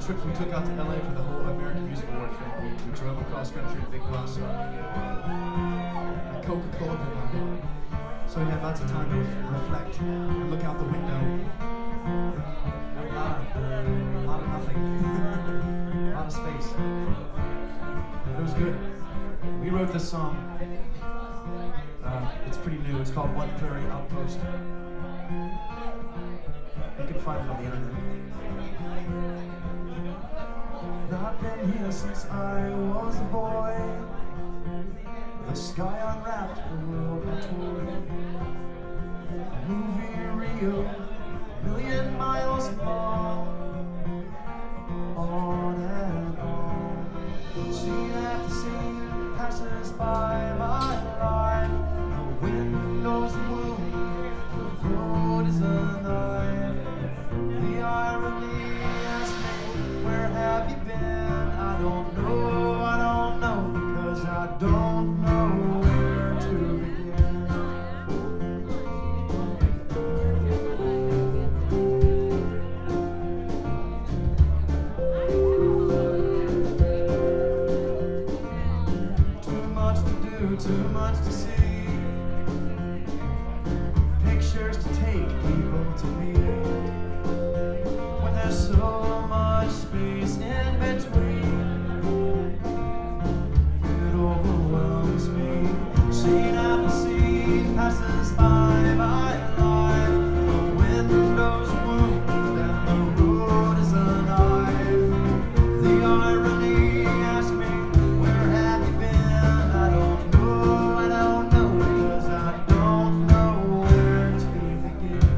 trips we took out to LA for the whole American Music Award thing. We drove across country in a big bus. A Coca-Cola provider. So we had lots of time to reflect and look out the window. A lot of nothing. A lot of space. It was good. We wrote this song. It's pretty new. It's called One Prairie Outpost. You can find it on the internet. Not been here since I was a boy. The sky unwrapped, the world a toy. Movie Rio, million miles long. On and on. Scene after scene passes by my life. The windows wound, the road is a knife. The irony asks me, where have you been? I don't know, because I don't know where to begin. Too much to do, too much to see. Pictures to take, people to meet. When there's so much space in between, it overwhelms me. Scene after scene passes by my life. The windows wound and the road is a knife. The irony asks me, where have you been? I don't know, because I don't know where to begin.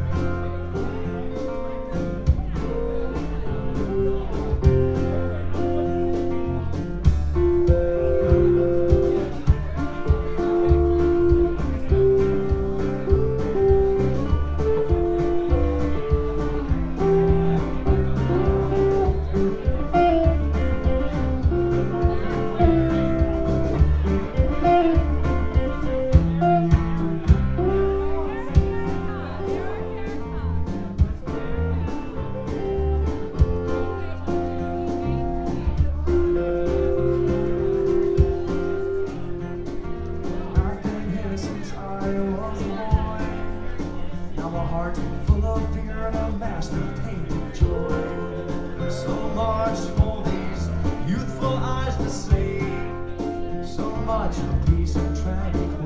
I've been here since I was a boy. Now a heart full of fear and a mask of pain and joy. So much for these youthful eyes to see. So much for peace and tranquility.